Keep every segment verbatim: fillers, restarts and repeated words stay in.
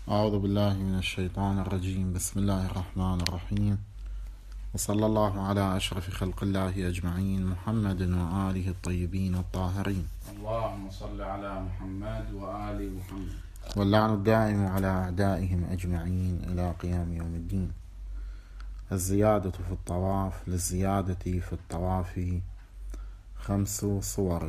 أعوذ بالله من الشيطان الرجيم. بسم الله الرحمن الرحيم، وصلى الله على أشرف خلق الله أجمعين، محمد وآله الطيبين الطاهرين. اللهم صل على محمد وآل محمد. واللعن الدائم على أعدائهم أجمعين إلى قيام يوم الدين. الزيادة في الطواف. للزيادة في الطواف خمس صور.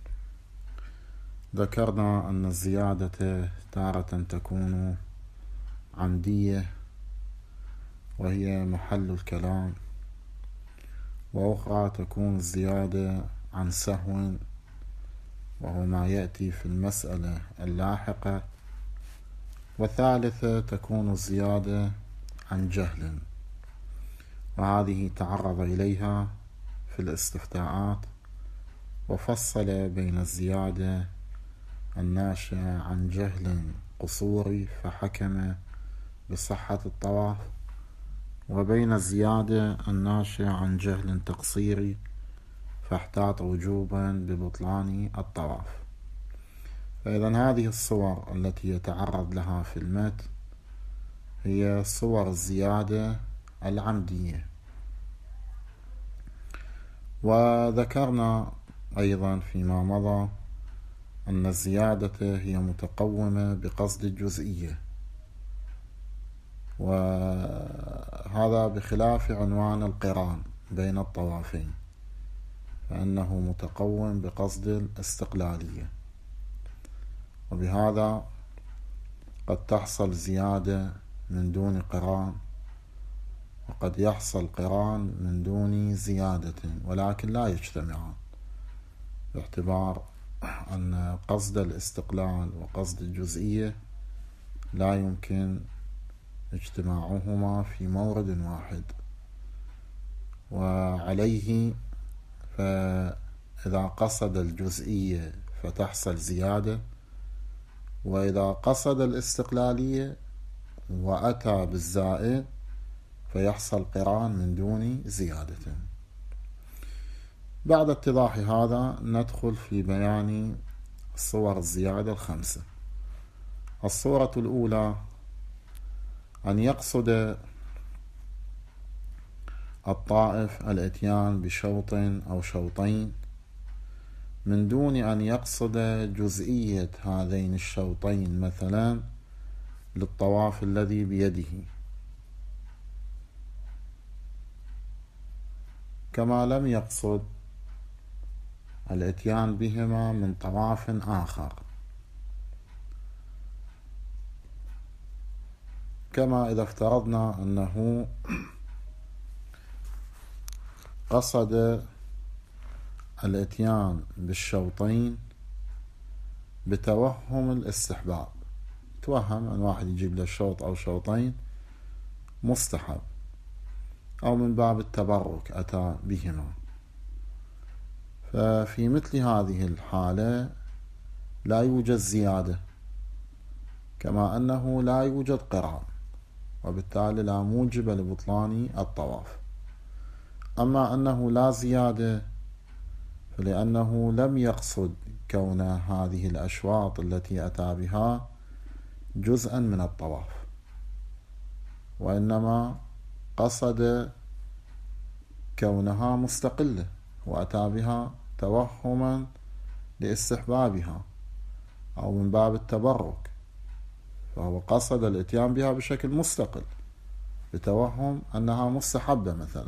ذكرنا أن الزيادة تارة تكون عمدية وهي محل الكلام، وأخرى تكون الزيادة عن سهو وهو ما يأتي في المسألة اللاحقة، وثالثة تكون الزيادة عن جهل، وهذه تعرض إليها في الاستفتاءات وفصل بين الزيادة الناشئة عن جهل قصوري فحكم بصحة الطواف، وبين الزيادة الناشئة عن جهل تقصيري فاحتاط وجوبا ببطلان الطواف. فإذا هذه الصور التي يتعرض لها في المتن هي صور الزيادة العمدية. وذكرنا أيضا فيما مضى أن الزيادة هي متقومة بقصد الجزئية، وهذا بخلاف عنوان القران بين الطوافين، فإنه متقوم بقصد الاستقلالية، وبهذا قد تحصل زيادة من دون قران، وقد يحصل قران من دون زيادة، ولكن لا يجتمعان، باعتبار أن قصد الاستقلال وقصد الجزئية لا يمكن اجتماعهما في مورد واحد. وعليه فإذا قصد الجزئية فتحصل زيادة، وإذا قصد الاستقلالية وأتى بالزائد فيحصل قران من دون زيادة. بعد اتضاح هذا ندخل في بيان صور الزيادة الخمسة. الصورة الأولى أن يقصد الطائف الاتيان بشوط أو شوطين من دون أن يقصد جزئية هذين الشوطين، مثلا للطواف الذي بيده، كما لم يقصد الاتيان بهما من طواف آخر، كما إذا افترضنا أنه قصد الاتيان بالشوطين بتوهم الاستحباب، توهم أن واحد يجيب له شوط أو شوطين مستحب، أو من باب التبرك أتى بهما، ففي مثل هذه الحالة لا يوجد زيادة، كما أنه لا يوجد قران، وبالتالي لا موجب لبطلان الطواف. أما أنه لا زيادة فلأنه لم يقصد كون هذه الأشواط التي أتى بها جزءا من الطواف، وإنما قصد كونها مستقلة وأتى بها توهما لاستحبابها أو من باب التبرك، فهو قصد الاتيان بها بشكل مستقل بتوهم أنها مستحبة مثلا.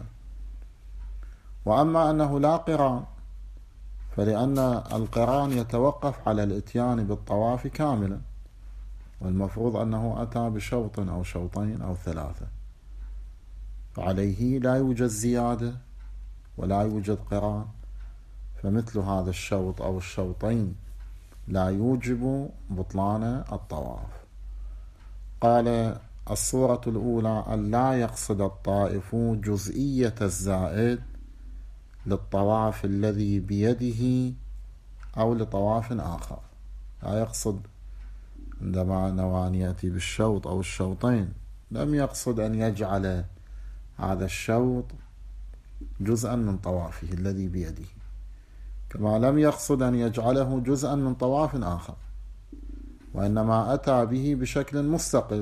وأما أنه لا قران فلأن القران يتوقف على الاتيان بالطواف كاملا، والمفروض أنه أتى بشوط أو شوطين أو ثلاثة، فعليه لا يوجد زيادة ولا يوجد قران، فمثل هذا الشوط أو الشوطين لا يوجب بطلان الطواف. قال الصورة الأولى أن لا يقصد الطائف جزئية الزائد للطواف الذي بيده أو لطواف آخر، لا يقصد عندما نوى أن يأتي بالشوط أو الشوطين لم يقصد أن يجعل هذا الشوط جزءا من طوافه الذي بيده، كما لم يقصد أن يجعله جزءا من طواف آخر، وإنما أتى به بشكل مستقل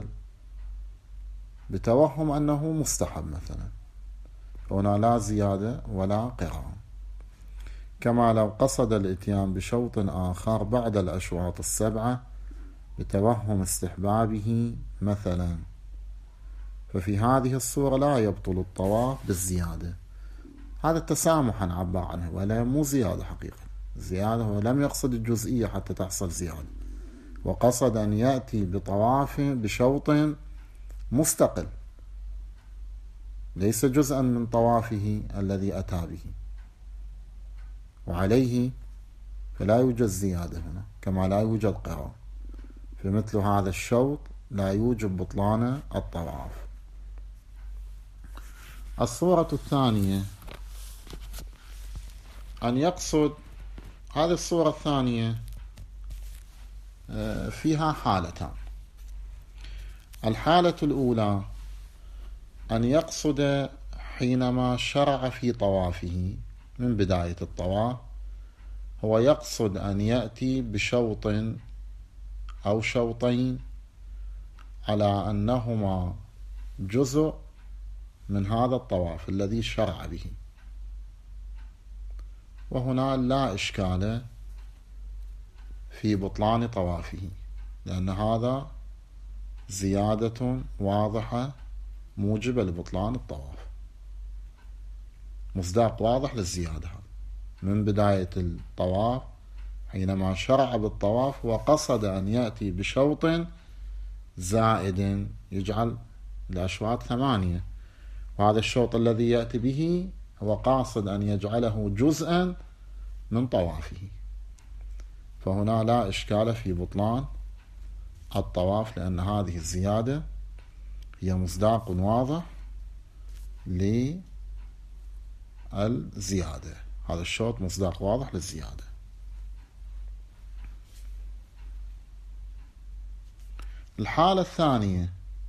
بتوهم أنه مستحب مثلا، هنا لا زيادة ولا قران. كما لو قصد الإتيان بشوط آخر بعد الأشواط السبعة بتوهم استحبابه مثلا، ففي هذه الصورة لا يبطل الطواف بالزيادة. هذا التسامح عبر عنه، ولا مو زيادة حقيقة. زيادة هو لم يقصد الجزئية حتى تحصل زيادة، وقصد أن يأتي بطواف بشوط مستقل ليس جزءا من طوافه الذي أتى به، وعليه فلا يوجد زيادة هنا، كما لا يوجد قران. في مثل هذا الشوط لا يوجب بطلان الطواف. الصورة الثانية أن يقصد، هذه الصورة الثانية فيها حالتان. الحالة الأولى أن يقصد حينما شرع في طوافه من بداية الطواف، هو يقصد أن يأتي بشوط أو شوطين على أنهما جزء من هذا الطواف الذي شرع به، وهنا لا إشكال في بطلان طوافه، لأن هذا زيادة واضحة موجبة لبطلان الطواف، مصداق واضح للزيادة. من بداية الطواف حينما شرع بالطواف وقصد أن يأتي بشوط زائد يجعل الأشواط ثمانية، وهذا الشوط الذي يأتي به هو قاصد أن يجعله جزءا من طوافه، فهنا لا إشكال في بطلان الطواف، لأن هذه الزيادة هي مصداق واضح للزيادة. هذا الشوط مصداق واضح للزيادة. الحالة الثانية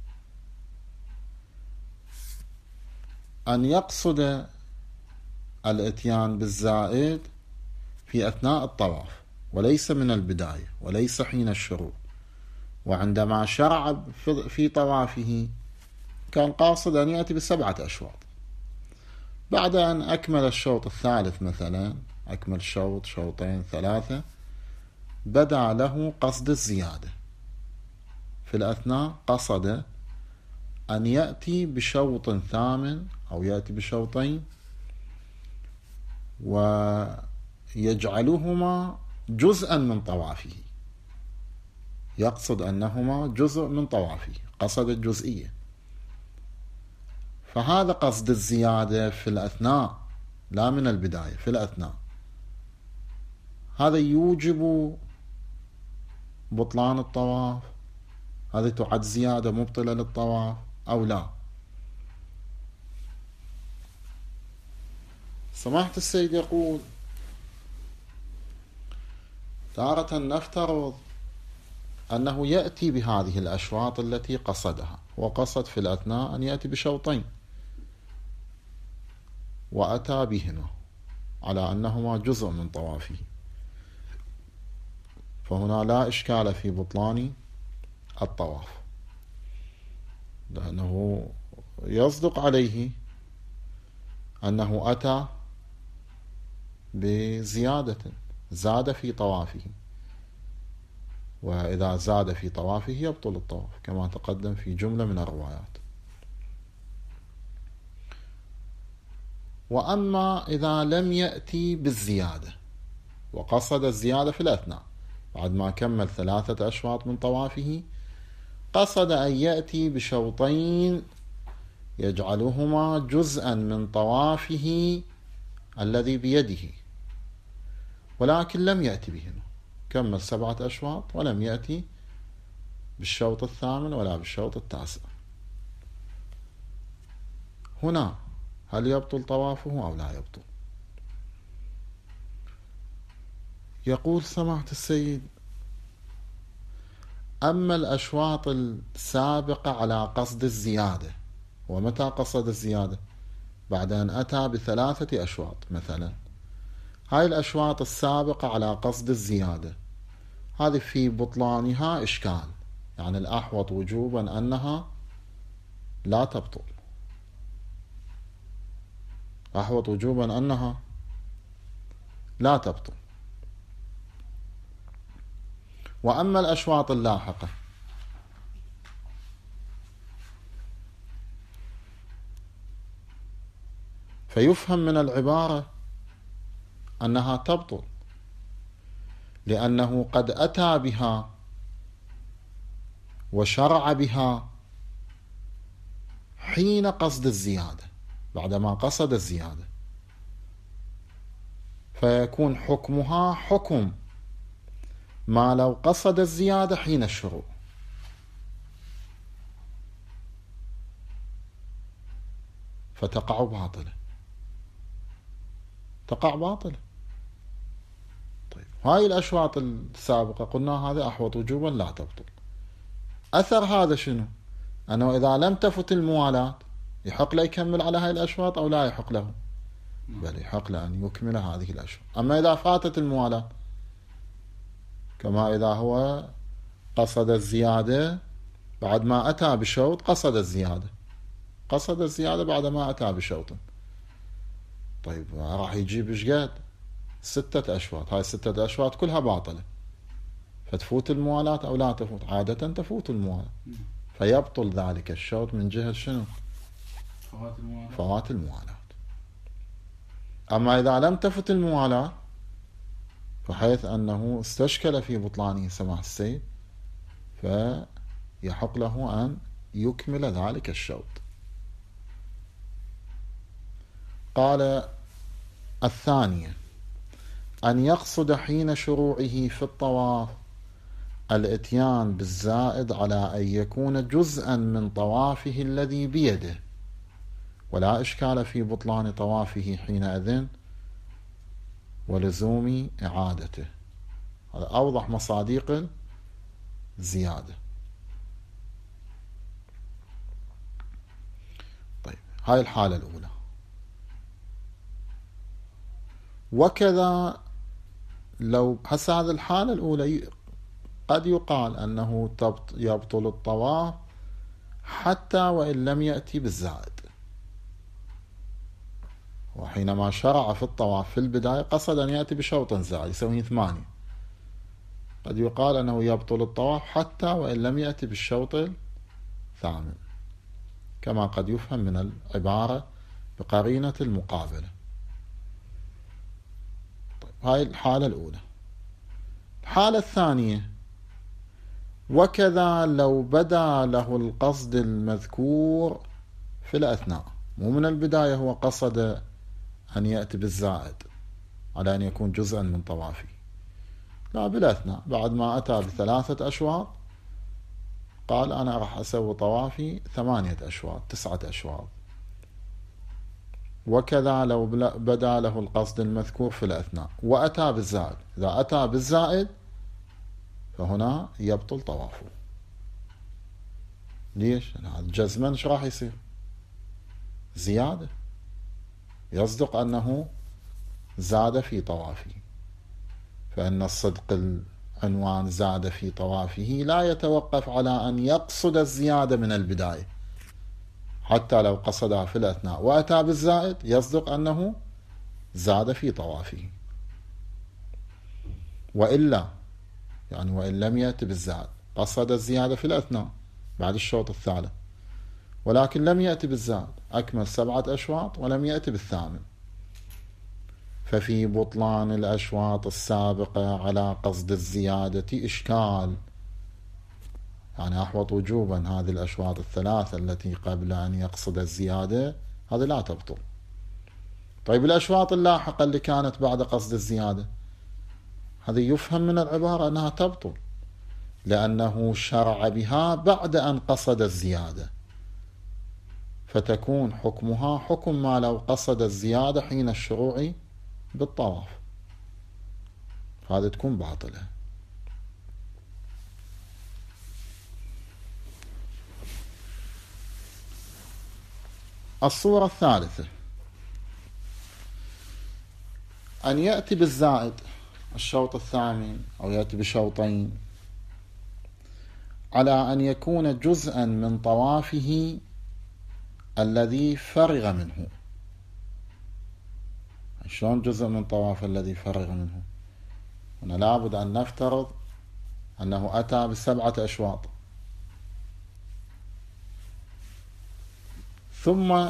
أن يقصد الإتيان بالزائد في أثناء الطواف وليس من البداية وليس حين الشروع، وعندما شرع في طوافه كان قاصد أن يأتي بسبعة أشواط، بعد أن أكمل الشوط الثالث مثلا، أكمل شوط شوطين ثلاثة، بدأ له قصد الزيادة. في الأثناء قصد أن يأتي بشوط ثامن أو يأتي بشوطين ويجعلهما جزءا من طوافه، يقصد أنهما جزء من طوافه، قصد الجزئية. فهذا قصد الزيادة في الأثناء لا من البداية، في الأثناء، هذا يوجب بطلان الطواف؟ هذه تعد زيادة مبطلة للطواف أو لا؟ سماحة السيد يقول: تارة نفترض أنه يأتي بهذه الأشواط التي قصدها، وقصد في الأثناء أن يأتي بشوطين وأتى بهما على أنهما جزء من طوافه، فهنا لا إشكال في بطلان الطواف، لأنه يصدق عليه أنه أتى بزيادة، زاد في طوافه، وإذا زاد في طوافه يبطل الطواف كما تقدم في جملة من الروايات. وأما إذا لم يأتي بالزيادة وقصد الزيادة في الأثناء، بعد ما كمل ثلاثة أشواط من طوافه قصد أن يأتي بشوطين يجعلهما جزءا من طوافه الذي بيده، ولكن لم يأتي بهما، كمل سبعة أشواط ولم يأتي بالشوط الثامن ولا بالشوط التاسع، هنا هل يبطل طوافه أو لا يبطل؟ يقول سماحة السيد: أما الأشواط السابقة على قصد الزيادة، ومتى قصد الزيادة؟ بعد أن أتى بثلاثة أشواط مثلا، هاي الأشواط السابقة على قصد الزيادة هذه في بطلانها إشكال، يعني الأحوط وجوبا أنها لا تبطل، أحوط وجوبا أنها لا تبطل. وأما الأشواط اللاحقة فيفهم من العبارة أنها تبطل، لأنه قد أتى بها وشرع بها حين قصد الزيادة، بعدما قصد الزيادة، فيكون حكمها حكم ما لو قصد الزيادة حين الشروع. فتقع باطلة، تقع باطلة. طيب هاي الأشواط السابقة قلنا هذا أحوط وجوبا لا تبطل. أثر هذا شنو؟ أنه إذا لم تفت الموالاة يحق له يكمل على هاي الأشواط أو لا يحق له؟ بل يحق له أن يكمل هذه الأشواط. أما إذا فاتت الموالاة، كما إذا هو قصد الزيادة بعد ما أتى بشوط، قصد الزيادة قصد الزيادة بعد ما أتى بشوط، طيب راح يجيب إيش قد؟ ستة أشواط. هاي ستة أشواط كلها باطلة، فتفوت الموالاة أو لا تفوت؟ عادة تفوت الموالاة، فيبطل ذلك الشوط من جهة شنو؟ فوات الموالاة. فوات الموالاة. أما إذا لم تفت الموالاة فحيث أنه استشكل في بطلانه سماح السيد، فيحق له أن يكمل ذلك الشوط. قال الثانية أن يقصد حين شروعه في الطواف الاتيان بالزائد على أن يكون جزءا من طوافه الذي بيده، ولا إشكال في بطلان طوافه حينئذ ولزوم إعادته. هذا أوضح مصادق الزيادة. طيب هاي الحالة الأولى. وكذا لو هسه هذه الحالة الأولى قد يقال أنه يبطل الطواف حتى وإن لم يأتي بالزائد. وحينما شرع في الطواف في البداية قصد أن يأتي بشوط زائد يسوي ثمانية، قد يقال أنه يبطل الطواف حتى وإن لم يأتي بالشوط الثامن، كما قد يفهم من العبارة بقرينة المقابلة. طيب هاي الحالة الأولى. الحالة الثانية وكذا لو بدا له القصد المذكور في الأثناء، مو من البداية هو قصد أن يأتي بالزائد على أن يكون جزءا من طوافه، لا، بالأثناء بعد ما أتى بثلاثة أشواط قال أنا راح أسوي طوافي ثمانية أشواط تسعة أشواط. وكذا لو بدا له القصد المذكور في الأثناء وأتى بالزائد، إذا أتى بالزائد فهنا يبطل طوافه. ليش؟ جزما ايش راح يصير؟ زيادة، يصدق أنه زاد في طوافه، فإن الصدق العنوان زاد في طوافه لا يتوقف على أن يقصد الزيادة من البداية، حتى لو قصدها في الأثناء وأتى بالزائد يصدق أنه زاد في طوافه. وإلا يعني وإن لم يأتي بالزائد، قصد الزيادة في الأثناء بعد الشوط الثالث ولكن لم يأتي بالزائد، أكمل سبعة أشواط ولم يأتي بالثامن، ففي بطلان الأشواط السابقة على قصد الزيادة إشكال، يعني أحوط وجوبا هذه الأشواط الثلاثة التي قبل أن يقصد الزيادة هذه لا تبطل. طيب الأشواط اللاحقة اللي كانت بعد قصد الزيادة هذه يفهم من العبارة أنها تبطل، لأنه شرع بها بعد أن قصد الزيادة، فتكون حكمها حكم ما لو قصد الزيادة حين الشروع بالطواف، هذه تكون باطلة. الصورة الثالثة أن يأتي بالزائد الشوط الثامن أو يأتي بشوطين على أن يكون جزءا من طوافه الذي فرغ منه. شلون جزء من طواف الذي فرغ منه؟ هنا لابد أن نفترض أنه أتى بسبعة أشواط، ثم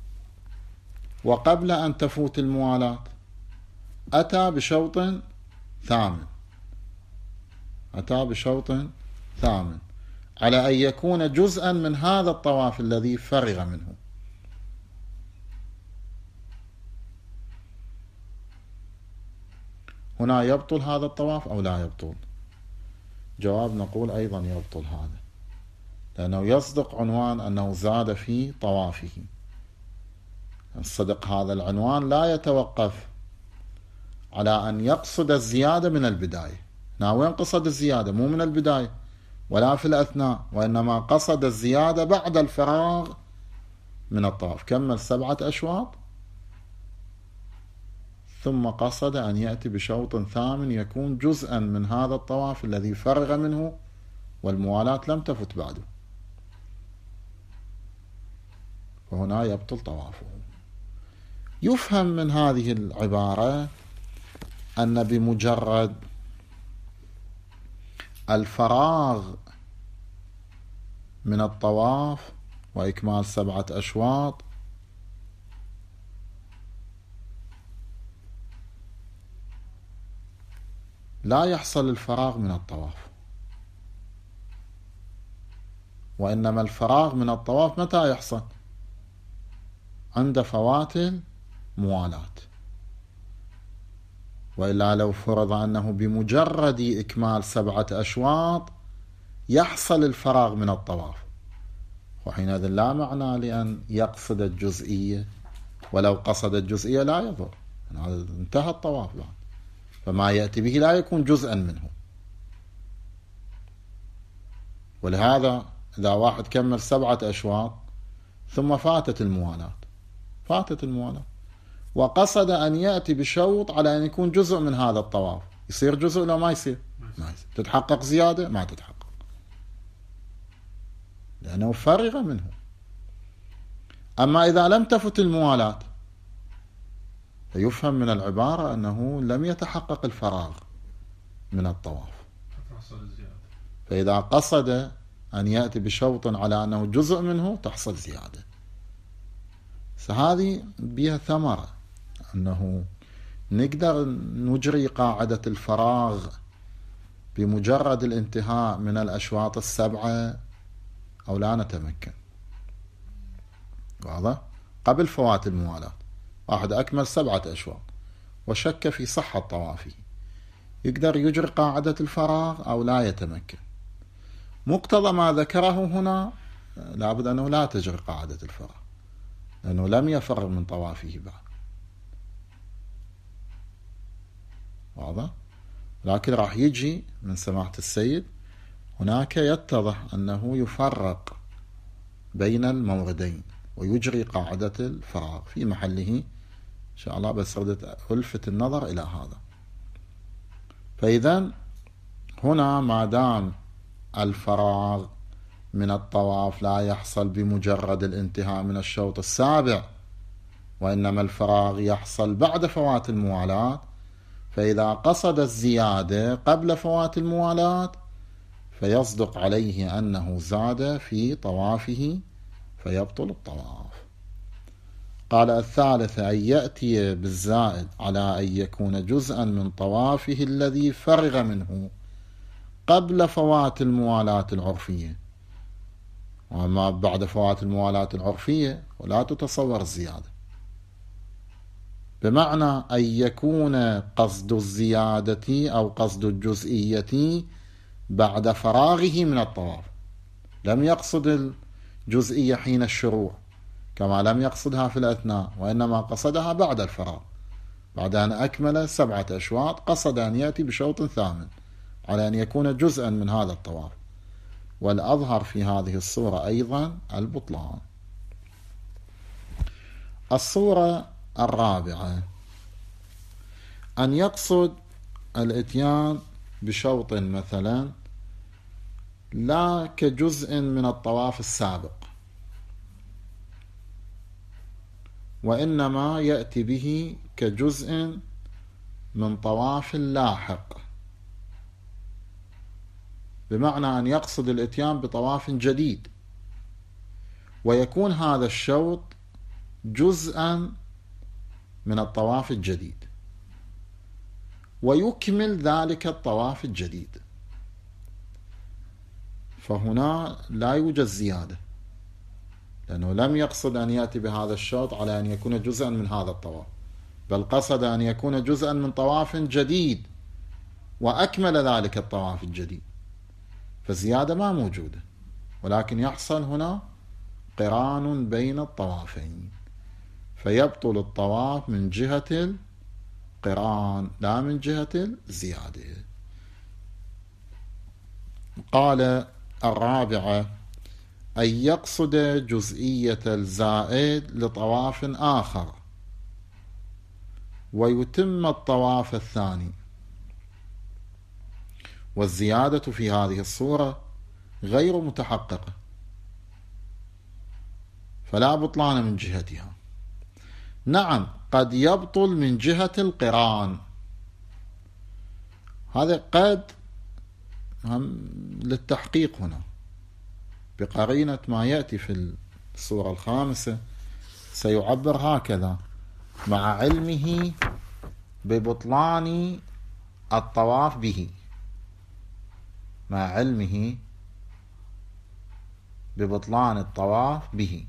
وقبل أن تفوت الموالاة أتى بشوط ثامن أتى بشوط ثامن على أن يكون جزءا من هذا الطواف الذي فرغ منه. هنا يبطل هذا الطواف أو لا يبطل؟ جواب نقول أيضا يبطل هذا، لأنه يصدق عنوان أنه زاد في طوافه. الصدق هذا العنوان لا يتوقف على أن يقصد الزيادة من البداية. هنا وين قصد الزيادة؟ مو من البداية ولا في الأثناء، وإنما قصد الزيادة بعد الفراغ من الطواف. كمل سبعة أشواط ثم قصد أن يأتي بشوط ثامن يكون جزءا من هذا الطواف الذي فرغ منه والموالاة لم تفت بعده، وهنا يبطل طوافه. يفهم من هذه العبارة أن بمجرد الفراغ من الطواف وإكمال سبعة أشواط لا يحصل الفراغ من الطواف، وإنما الفراغ من الطواف متى يحصل؟ عند فوات الموالاة. وإلا لو فرض أنه بمجرد إكمال سبعة أشواط يحصل الفراغ من الطواف، وحينئذ لا معنى لأن يقصد الجزئية، ولو قصد الجزئية لا يضر، انتهى الطواف بعد، فما يأتي به لا يكون جزءا منه. ولهذا إذا واحد كمل سبعة أشواط ثم فاتت الموالاة فاتت الموالاة وقصد أن يأتي بشوط على أن يكون جزء من هذا الطواف، يصير جزء لو ما يصير؟ ما يصير. تتحقق زيادة؟ ما تتحقق، لأنه فرغ منه. أما إذا لم تفت الموالاة فيفهم من العبارة أنه لم يتحقق الفراغ من الطواف، فإذا قصد أن يأتي بشوط على أنه جزء منه تحصل زيادة. فهذه بها ثمرة، أنه نقدر نجري قاعدة الفراغ بمجرد الانتهاء من الأشواط السبعة أو لا نتمكن. واضح؟ قبل فوات الموالاة واحد أكمل سبعة أشواط وشك في صحة طوافه، يقدر يجري قاعدة الفراغ أو لا يتمكن؟ مقتضى ما ذكره هنا لابد أنه لا تجري قاعدة الفراغ، لأنه لم يفرغ من طوافه بعد. واضح؟ لكن راح يجي من سماحة السيد هناك يتضح أنه يفرق بين الموردين ويجري قاعدة الفراغ في محله إن شاء الله، بس ردت ألفت النظر إلى هذا. فإذا هنا ما دام الفراغ من الطواف لا يحصل بمجرد الانتهاء من الشوط السابع، وإنما الفراغ يحصل بعد فوات الموالاة، فإذا قصد الزيادة قبل فوات الموالاة فيصدق عليه أنه زاد في طوافه فيبطل الطواف. قال الثالثة أن يأتي بالزائد على أن يكون جزءا من طوافه الذي فرغ منه قبل فوات الموالاة العرفية، وما بعد فوات الموالاة العرفية ولا تتصور الزيادة، بمعنى أن يكون قصد الزيادة أو قصد الجزئية بعد فراغه من الطواف، لم يقصد الجزئية حين الشروع كما لم يقصدها في الأثناء، وإنما قصدها بعد الفراغ، بعد أن أكمل سبعة أشواط قصد أن يأتي بشوط ثامن على أن يكون جزءا من هذا الطواف. والأظهر في هذه الصورة أيضا البطلان. الصورة الرابعة أن يقصد الاتيان بشوط مثلا لا كجزء من الطواف السابق، وإنما يأتي به كجزء من طواف لاحق، بمعنى أن يقصد الاتيان بطواف جديد، ويكون هذا الشوط جزءا من الطواف الجديد، ويكمل ذلك الطواف الجديد. فهنا لا يوجد زيادة، لأنه لم يقصد أن يأتي بهذا الشوط على أن يكون جزءا من هذا الطواف، بل قصد أن يكون جزءا من طواف جديد وأكمل ذلك الطواف الجديد، فالزيادة ما موجودة، ولكن يحصل هنا قران بين الطوافين، فيبطل الطواف من جهة القران لا من جهة الزيادة. قال الرابعة أن يقصد جزئية الزائد لطواف آخر ويتم الطواف الثاني، والزيادة في هذه الصورة غير متحققة، فلا بطلان من جهتها. نعم قد يبطل من جهة القران، هذا قد هم للتحقيق هنا بقرينة ما يأتي في الصورة الخامسة، سيعبر هكذا: مع علمه ببطلان الطواف به، مع علمه ببطلان الطواف به.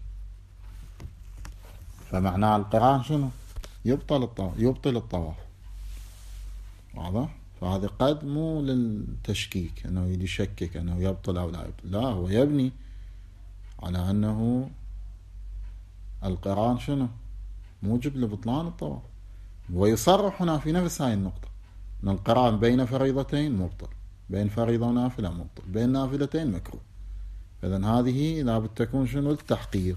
فمعنى القران شنو؟ يبطل الطواف، يبطل الطواف، واضح؟ فهذا قد مو للتشكيك انه يشكك انه يبطل او لا يبطل، لا، هو يبني على انه القران شنو؟ موجب لبطلان الطواف، ويصرح هنا في نفس هاي النقطة ان القران بين فريضتين مبطل، بين فريضة ونافلة مبطل، بين نافلتين مكروه. إذن هذه لابد تكون شنو؟ التحقيق.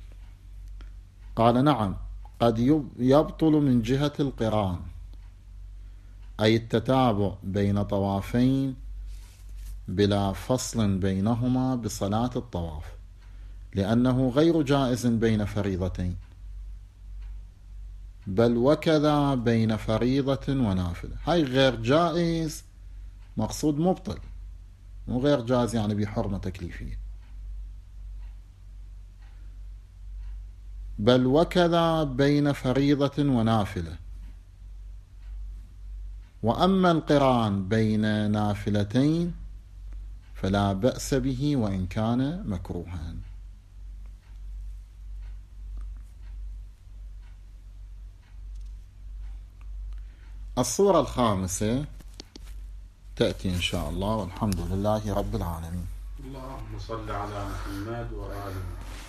قال نعم قد يبطل من جهة القران، أي التتابع بين طوافين بلا فصل بينهما بصلاة الطواف، لأنه غير جائز بين فريضتين، بل وكذا بين فريضة ونافلة. هاي غير جائز مقصود مبطل، مو غير جائز يعني بحرمة تكليفية، بل وكذا بين فريضة ونافلة. وأما القران بين نافلتين فلا بأس به وإن كان مكروها. الصورة الخامسة تأتي إن شاء الله، والحمد لله رب العالمين. اللهم صل على محمد وآله.